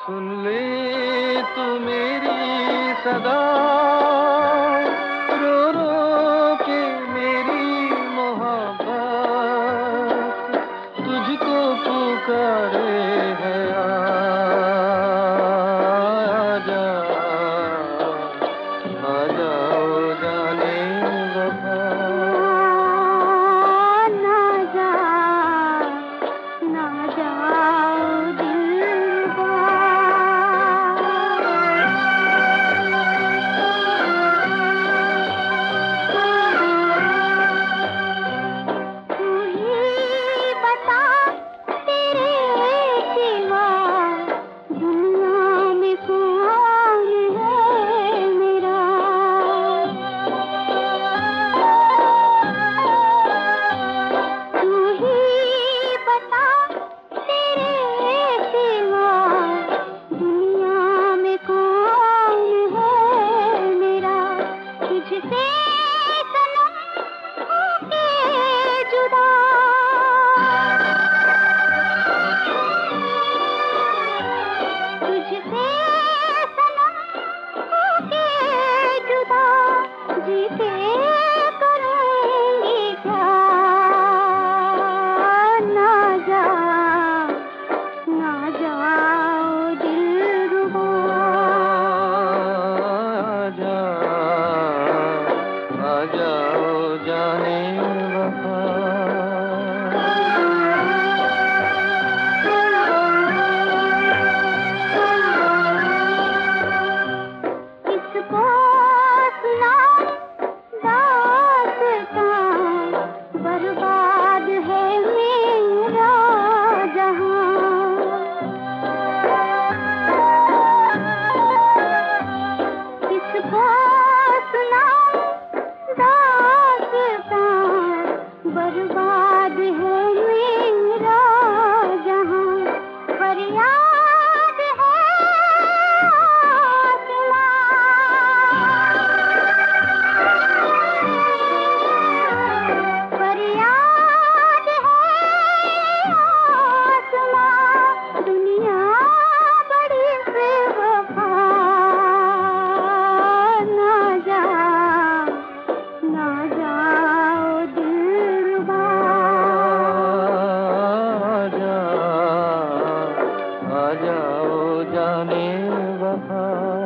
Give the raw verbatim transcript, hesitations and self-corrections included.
सुन ले तू मेरी सदा, रो रो के मेरी मोहब्बत तुझको पुकारे है। आजा आजा ओ जाने वफा। ना जा ना जाओ दिलवा, तू ही बता तेरे सिवा दुनिया में कौन है मेरा। तू ही बता तेरे सिवा दुनिया में कौन है मेरा। तुझसे सनम होके जुदा, तुझसे सनम होके जुदा, जीते करूंगी क्या। ना जा ना जाओ दिलरुबा। आजा आजा ओ जाने वफा। किसको सुनाऊं दास्तां, बर्बाद है मेरा जहां। किसको सुनाऊं दास्तां, बर्बाद है मेरा जहां। फरियाद है आसमां, फरियाद है आसमां, दुनिया बड़ी बेवफा। ना जा ना जाओ दिलरुबा। आजा आजा ओ जाने वफा।